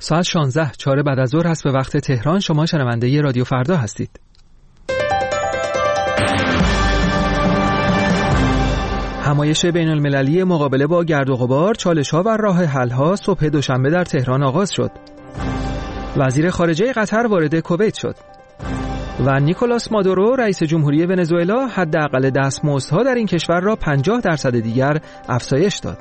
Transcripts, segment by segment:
ساعت 16:04 بعد از ظهر هست به وقت تهران. شما شنونده رادیو فردا هستید. همایش بین المللی مقابله با گرد و غبار، چالش‌ها و راه حل‌ها صبح دوشنبه در تهران آغاز شد. وزیر خارجه قطر وارد کویت شد و نیکولاس مادورو رئیس جمهوری ونزوئلا حداقل دستمزدها در این کشور را 50% دیگر افزایش داد.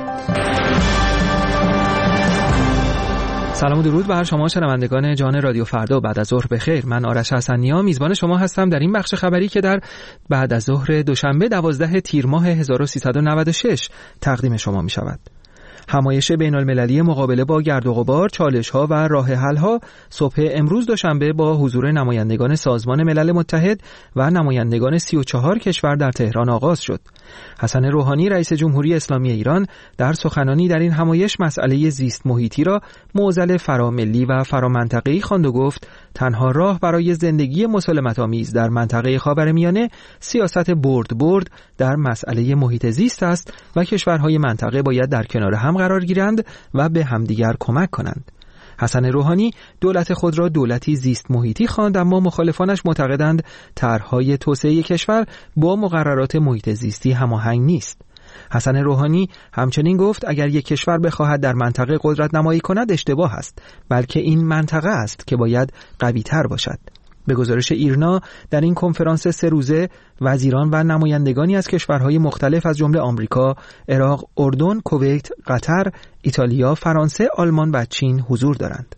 سلام و درود بر شما شنوندگان جان رادیو فردا. بعد از ظهر بخیر. من آرش حسنی‌ها میزبان شما هستم در این بخش خبری که در بعد از ظهر دوشنبه 12 تیر ماه 1396 تقدیم شما می شود. همایش بین المللی مقابله با گرد و غبار، چالش‌ها و راه حل‌ها صبح امروز دوشنبه با حضور نمایندگان سازمان ملل متحد و نمایندگان 34 کشور در تهران آغاز شد. حسن روحانی رئیس جمهوری اسلامی ایران در سخنانی در این همایش مسئله زیست محیطی را معضل فراملی و فرامنطقه‌ای خواند و گفت تنها راه برای زندگی مسالمت‌آمیز در منطقه خاورمیانه سیاست برد در مسئله محیط زیست است و کشورهای منطقه باید در کنار هم قرار گیرند و به همدیگر کمک کنند. حسن روحانی دولت خود را دولتی زیست محیطی خواند، اما مخالفانش معتقدند طرح‌های توسعه کشور با مقررات محیط زیستی هماهنگ نیست. حسن روحانی همچنین گفت اگر یک کشور بخواهد در منطقه قدرت نمایی کند اشتباه است، بلکه این منطقه است که باید قوی‌تر باشد. به گزارش ایرنا در این کنفرانس 3 روزه وزیران و نمایندگانی از کشورهای مختلف از جمله آمریکا، عراق، اردن، کویت، قطر، ایتالیا، فرانسه، آلمان و چین حضور دارند.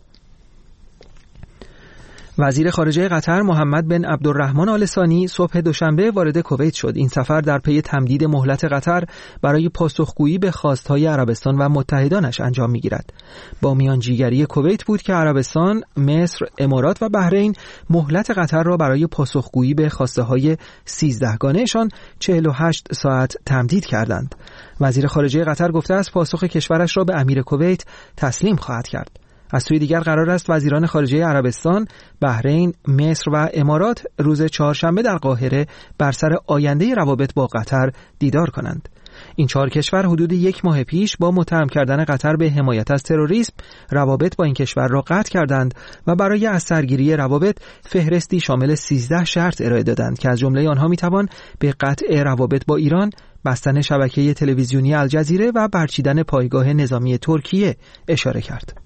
وزیر خارجه قطر محمد بن عبدالرحمن آل ثانی صبح دوشنبه وارد کویت شد. این سفر در پی تمدید مهلت قطر برای پاسخگویی به خواستهای عربستان و متحدانش انجام می‌گیرد. با میانجیگری کویت بود که عربستان، مصر، امارات و بحرین مهلت قطر را برای پاسخگویی به خواسته‌های 13 گانه‌شان 48 ساعت تمدید کردند. وزیر خارجه قطر گفته است پاسخ کشورش را به امیر کویت تسلیم خواهد کرد. از سوی دیگر قرار است وزیران خارجه عربستان، بحرین، مصر و امارات روز چهارشنبه در قاهره بر سر آینده روابط با قطر دیدار کنند. این 4 کشور حدود 1 ماه پیش با متهم کردن قطر به حمایت از تروریسم روابط با این کشور را قطع کردند و برای از سرگیری روابط فهرستی شامل 13 شرط ارائه دادند که از جمله آنها میتوان به قطع روابط با ایران، بستن شبکه تلویزیونی الجزیره و برچیدن پایگاه نظامی ترکیه اشاره کرد.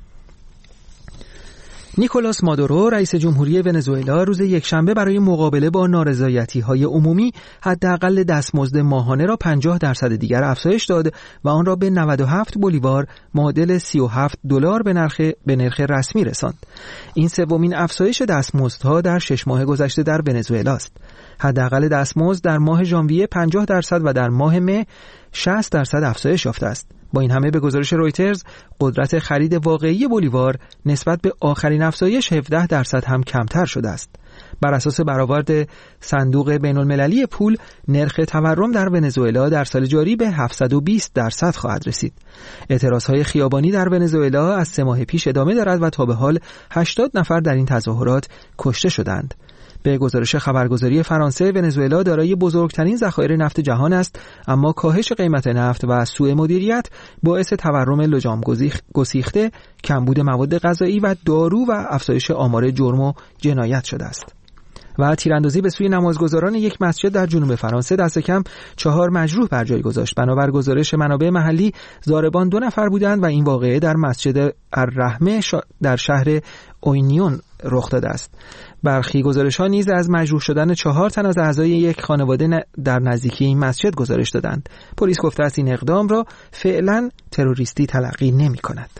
نیکولاس مادورو رئیس جمهوری ونزوئلا روز یکشنبه برای مقابله با نارضایتی‌های عمومی حداقل دستمزد ماهانه را 50% دیگر افزایش داد و آن را به 97 بولیوار معادل $37 به نرخ رسمی رساند. این سومین افزایش دستمزدها در 6 ماه گذشته در ونزوئلا است. حداقل دستمزد در ماه ژانویه 50% و در ماه مه 60% افزایش یافته است. با این همه به گزارش رویترز قدرت خرید واقعی بولیوار نسبت به آخرین افزایش 17% هم کمتر شده است. بر اساس برآورد صندوق بین‌المللی پول، نرخ تورم در ونزوئلا در سال جاری به 720% خواهد رسید. اعتراضهای خیابانی در ونزوئلا از 3 ماه پیش ادامه دارد و تا به حال 80 نفر در این تظاهرات کشته شدند. به گزارش خبرگزاری فرانسه، ونزوئلا دارای بزرگترین ذخایر نفت جهان است، اما کاهش قیمت نفت و سوء مدیریت باعث تورم لجام گسیخته، کمبود مواد غذایی و دارو و افزایش آمار جرم و جنایت شده است. و تیراندازی به سوی نمازگزاران یک مسجد در جنوب فرانسه دست کم 4 مجروح بر جای گذاشت. بنابر گزارش منابع محلی، ضاربان 2 نفر بودند و این واقعه در مسجد الرحمه در شهر اوینیون رخ داده است. برخی گزارش‌ها نیز از مجروح شدن 4 تن از اعضای یک خانواده در نزدیکی این مسجد گزارش دادند. پلیس گفته است این اقدام را فعلا تروریستی تلقی نمی‌کند.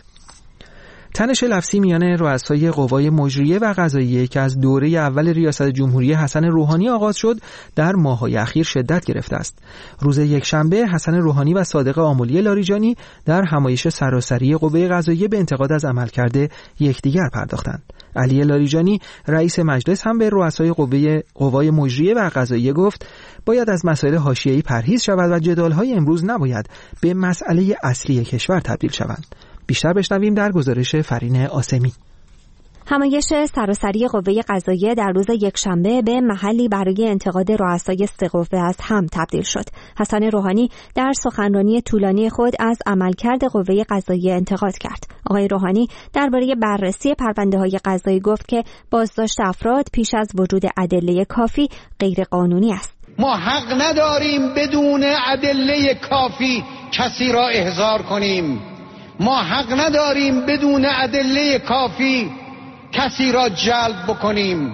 تنش لفظی میان رؤسای قوای مجریه و قضاییه که از دوره اول ریاست جمهوری حسن روحانی آغاز شد در ماه‌های اخیر شدت گرفته است. روز یکشنبه حسن روحانی و صادق آملی لاریجانی در همایش سراسری قوه قضاییه به انتقاد از عملکرد یکدیگر پرداختند. علی لاریجانی رئیس مجلس هم به رؤسای قوای مجریه و قضاییه گفت باید از مسائل حاشیه‌ای پرهیز شود و جدال‌های امروز نباید به مسئله اصلی کشور تبدیل شوند. بیشتر بشنویم در گزارش فرین آسمی. همایش سراسری قوه قضاییه در روز یکشنبه به محلی برای انتقاد رؤسای سه قوه از هم تبدیل شد. حسن روحانی در سخنرانی طولانی خود از عملکرد قوه قضاییه انتقاد کرد. آقای روحانی درباره بررسی پرونده‌های قضایی گفت که بازداشت افراد پیش از وجود ادله کافی غیر قانونی است. ما حق نداریم بدون ادله کافی کسی را احضار کنیم. ما حق نداریم بدون ادله کافی کسی را جلب بکنیم.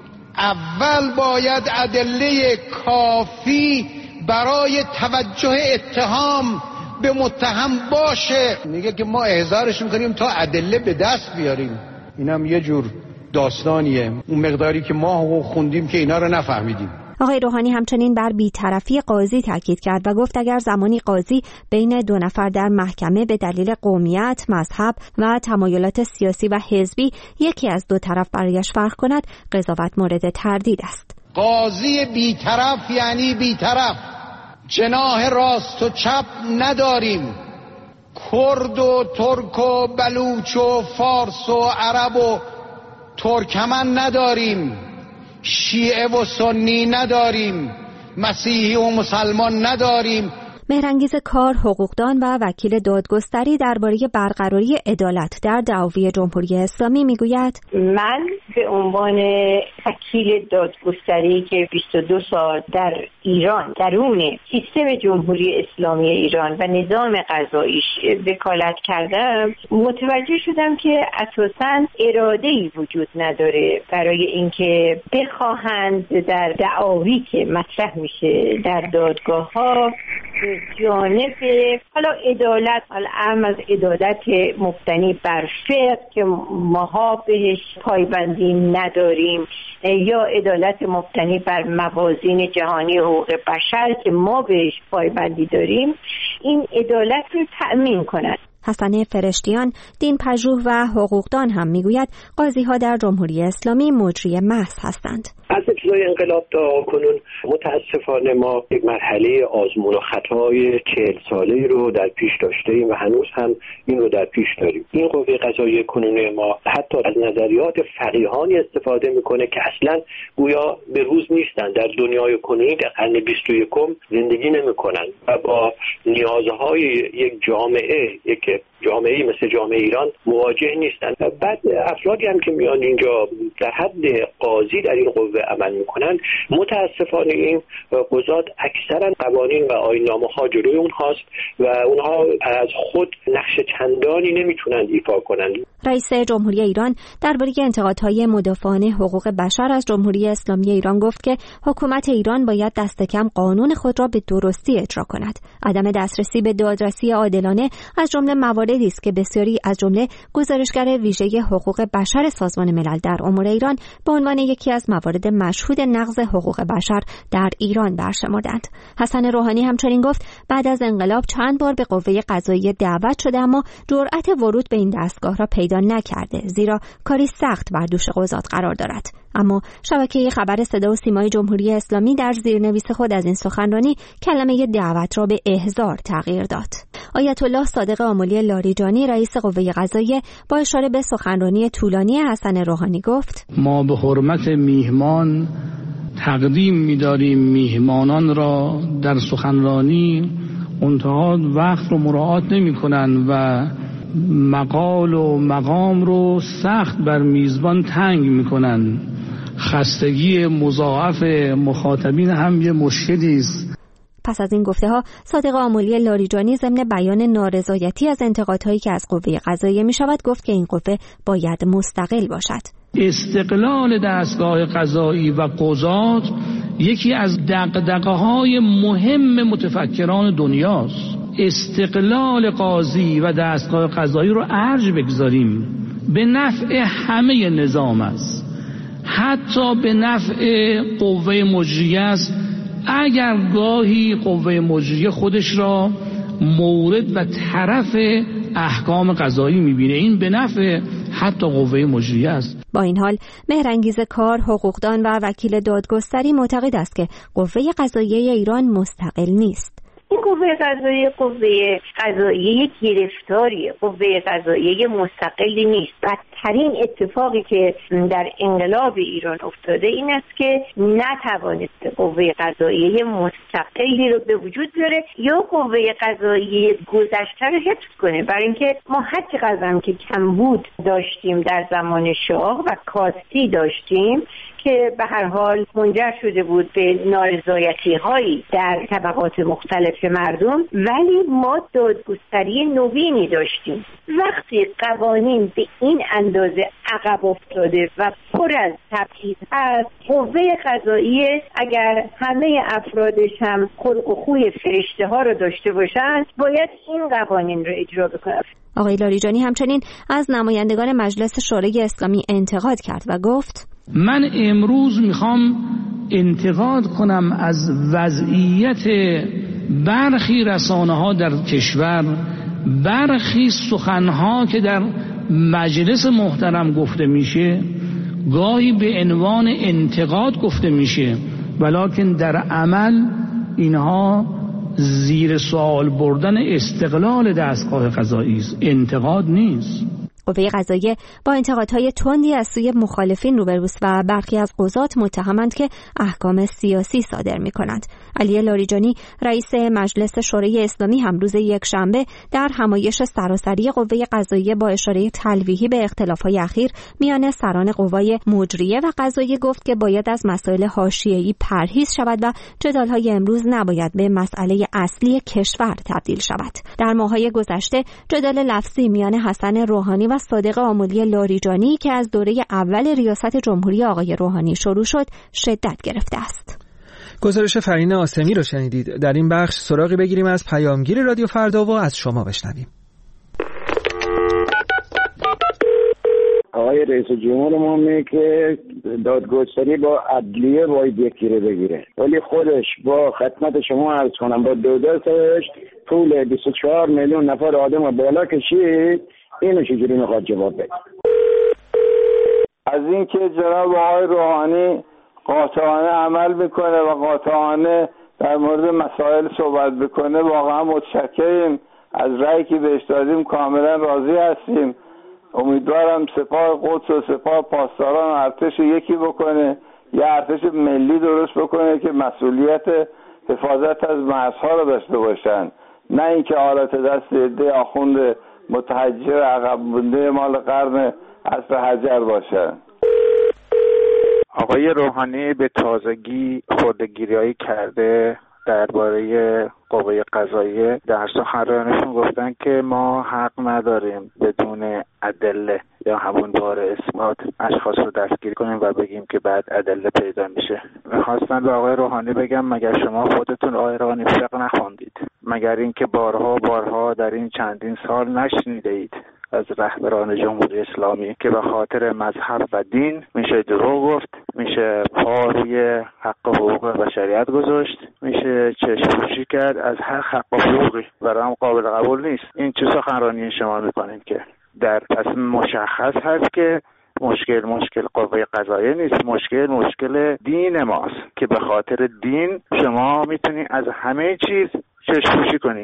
اول باید ادله کافی برای توجه اتهام به متهم باشه. میگه که ما احضارش میکنیم تا ادله به دست بیاریم. اینم یه جور داستانیه، اون مقداری که ما خوندیم که اینا رو نفهمیدیم. آقای روحانی همچنین بر بی‌طرفی قاضی تاکید کرد و گفت اگر زمانی قاضی بین دو نفر در محکمه به دلیل قومیت، مذهب و تمایلات سیاسی و حزبی یکی از دو طرف برایش فرق کند، قضاوت مورد تردید است. قاضی بی‌طرف یعنی بی‌طرف. جناح راست و چپ نداریم. کرد و ترک و بلوچ و فارس و عرب و ترکمن نداریم. شیعه و سنی نداریم. مسیحی و مسلمان نداریم. مهرانگیز کار، حقوقدان و وکیل دادگستری درباره برقراری عدالت در دعاوی جمهوری اسلامی میگوید: من به عنوان وکیل دادگستری که 22 سال در ایران درون سیستم جمهوری اسلامی ایران و نظام قضاییش وکالت کردم، متوجه شدم که اساساً اراده‌ای وجود نداره برای اینکه بخواهند در دعاوی که مطرح میشه در دادگاه‌ها جانب حالا عدالت، حالا از عدالت مبتنی بر فقه که ماها بهش پایبندی نداریم یا عدالت مبتنی بر موازین جهانی حقوق بشر که ما بهش پایبندی داریم، این عدالت رو تأمین کند. حسن فرشتیان، دین‌پژوه و حقوقدان هم میگوید قاضی‌ها در جمهوری اسلامی مجری محض هستند. از ابتدای انقلاب تا کنون متاسفانه ما یک مرحله آزمون و خطای 40 ساله‌ای رو در پیش داشتیم و هنوز هم این رو در پیش داریم. این قوه قضاییه کنونی ما حتی از نظریات فقیهانی استفاده میکنه که اصلا گویا به روز نیستن، در دنیای کنونی در قرن 21 زندگی نمیکنن و با نیازهای یک جامعه مثل جامعه ایران مواجه نیستن. بعد افرادی هم که میان اینجا در حد قاضی در این قوه عمل میکنن، متاسفانه این قضات اکثرا قوانین و آیین‌نامه‌ها جلوی اونهاست و اونها از خود نقش چندانی نمیتونن ایفا کنند. رئیس جمهوری ایران درباره انتقادهای مدافعان حقوق بشر از جمهوری اسلامی ایران گفت که حکومت ایران باید دست کم قانون خود را به درستی اجرا کند. عدم دسترسی به دادرسی عادلانه از جمله مواردی است که بسیاری از جمله گزارشگر ویژه حقوق بشر سازمان ملل در امور ایران به عنوان یکی از موارد مشهود نقض حقوق بشر در ایران برشمردند. حسن روحانی همچنین گفت بعد از انقلاب چند بار به قوه قضاییه دعوت شده اما جرأت ورود به این دستگاه را پیدا نکرده، زیرا کاری سخت بر دوش قضات قرار دارد. اما شبکه خبر صدا و سیمای جمهوری اسلامی در زیرنویس خود از این سخنرانی کلمه دعوت را به احضار تغییر داد. آیت الله صادق آملی لاریجانی رئیس قوه قضاییه با اشاره به سخنرانی طولانی حسن روحانی گفت: ما به حرمت میهمان تقدیم می‌داریم میهمانان را در سخنرانی منتها وقت رو مراعات نمی‌کنند و مقال و مقام رو سخت بر میزبان تنگ می‌کنند. خستگی مضاعف مخاطبین هم یه مشکلی است. پس از این گفته‌ها صادق آملی لاریجانی ضمن بیان نارضایتی از انتقادهایی که از قوه قضاییه می‌شود گفت که این قوه باید مستقل باشد. استقلال دستگاه قضایی و قضات یکی از دغدغه‌های مهم متفکران دنیاست. استقلال قاضی و دستگاه قضایی رو ارج بگذاریم به نفع همه نظام است، حتی به نفع قوه مجریه است اگر گاهی قوه مجریه خودش را مورد و طرف احکام قضایی میبینه. این به نفع حتی قوه مجریه است. با این حال مهرانگیز کار، حقوقدان و وکیل دادگستری معتقد است که قوه قضاییه ایران مستقل نیست. این قوه قضاییه یک گرفتاریه، قوه قضاییه مستقلی نیست. بدترین اتفاقی که در انقلاب ایران افتاده این است که نتوانسته قوه قضاییه مستقلی رو به وجود بیاره یا قوه قضاییه گذشته رو حفظ کنه، برای اینکه ما هر چقدر که کمبود داشتیم در زمان شاه و کاستی داشتیم که به هر حال منجر شده بود به نارضایتی‌هایی در طبقات مختلف مردم، ولی ما دادگستری نوینی داشتیم. وقتی قوانین به این اندازه عقب افتاده و پر از تبعیض هست، قوه قضاییه اگر همه افرادش هم خلق و خوی فرشته ها رو داشته باشند باید این قوانین رو اجرا بکنند. آقای لاریجانی همچنین از نمایندگان مجلس شورای اسلامی انتقاد کرد و گفت من امروز میخوام انتقاد کنم از وضعیت برخی رسانه‌ها در کشور، برخی سخنها که در مجلس محترم گفته میشه گاهی به عنوان انتقاد گفته میشه، ولکن در عمل اینها زیر سوال بردن استقلال دستگاه قضایی است، انتقاد نیست. قوه قضاییه با انتقادهای تندی از سوی مخالفین روبروست و برخی از قضات متهمند که احکام سیاسی صادر می‌کنند. علی لاریجانی رئیس مجلس شورای اسلامی هم روز یکشنبه در همایش سراسری قوه قضاییه با اشاره تلویحی به اختلاف‌های اخیر میان سران قوای مجریه و قضاییه گفت که باید از مسائل حاشیه‌ای پرهیز شود و جدال‌های امروز نباید به مسئله اصلی کشور تبدیل شود. در ماه‌های گذشته جدال لفظی میان حسن روحانی و صادق آملی لاریجانی که از دوره اول ریاست جمهوری آقای روحانی شروع شد شدت گرفته است. گزارش فرین آسمی رو شنیدید. در این بخش سراغی بگیریم از پیامگیر رادیو فردا و از شما بشنویم. آقای رئیس جمهور ما میگه که دادگستری با عدلیه باید یکی رو بگیره، ولی خودش با خدمت شما عرض کنم با دادگستریش پول 24 میلیون نفر آدم بالا کشید، اینو چجوری میخواد جواب بده؟ از اینکه جناب آقای روحانی قاطعانه عمل میکنه و قاطعانه در مورد مسائل صحبت بکنه واقعا متشکریم. از رأیی که بهش دادیم کاملا راضی هستیم. امیدوارم سپاه قدس و سپاه پاسداران و ارتش یکی بکنه، یه ارتش ملی درست بکنه که مسئولیت حفاظت از مرزها رو داشته باشن، نه اینکه آلت دست عده آخوند متحجر عقب مونده مال قرن عصر حجر باشن. آقای روحانی به تازگی خرده‌گیری‌هایی کرده درباره قوه قضاییه. در سخنرانیشون گفتن که ما حق نداریم بدون ادله یا همون بار اثبات اشخاص رو دستگیر کنیم و بگیم که بعد ادله پیدا میشه. میخواستم به آقای روحانی بگم مگر شما خودتون آقای روحانی فقه نخوندید؟ مگر اینکه بارها در این چندین سال نشنیده اید از رهبران جمهوری اسلامی که به خاطر مذهب و دین میشه دروغ گفت، میشه پا روی حق و حقوق بشریت گذاشت، میشه چشم‌پوشی کرد از هر حق و حقوقی؟ برام قابل قبول نیست. این چه سخنرانی شما میکنین که در پس مشخص هست که مشکل قوه قضاییه نیست، مشکل دین ماست که به خاطر دین شما میتونی از همه چیز چشم‌پوشی کنی.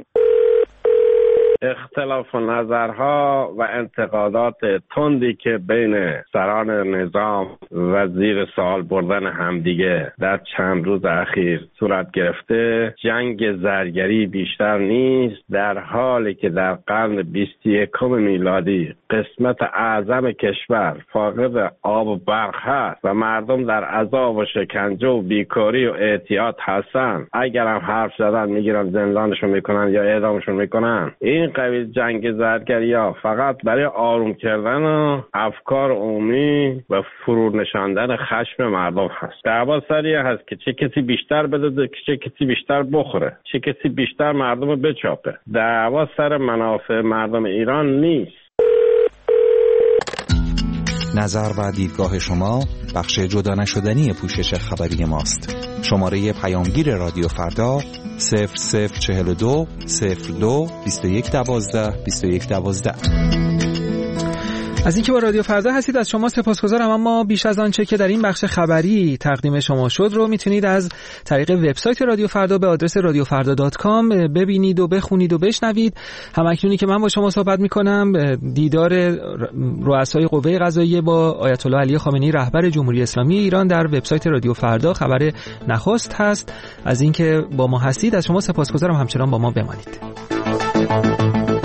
اختلاف نظرها و انتقادات تندی که بین سران نظام و زیر سوال بردن همدیگه در چند روز اخیر صورت گرفته جنگ زرگری بیشتر نیست، در حالی که در قرن 21 میلادی قسمت اعظم کشور فاقد آب و برق هست و مردم در عذاب و شکنجه و بیکاری و اعتیاد هستن. اگر هم حرف زدن میگیرن زندانشون میکنن یا اعدامشون میکنن. این قبیل جنگ زرگری ها فقط برای آروم کردن و افکار عمومی و فرو نشاندن خشم مردم هست. دعوا سری هست که چه کسی بیشتر بده، چه کسی بیشتر بخوره، چه کسی بیشتر مردم رو بچاپه. دعوا سر منافع مردم ایران نیست. نظر و دیدگاه شما بخش جدا نشدنی پوشش خبری ماست. شماره پیامگیر رادیو فردا 0042 02 2112 2112. از اینکه با رادیو فردا هستید از شما سپاسگزارم، اما بیش از آنچه که در این بخش خبری تقدیم شما شد رو میتونید از طریق وبسایت رادیو فردا به آدرس radiofarda.com ببینید و بخونید و بشنوید. همکنونی که من با شما صحبت میکنم دیدار رؤسای قوه قضاییه با آیت الله علی خامنه‌ای رهبر جمهوری اسلامی ایران در وبسایت رادیو فردا خبر نخست هست. از اینکه با ما هستید از شما سپاسگزارم، همچنان با ما بمانید.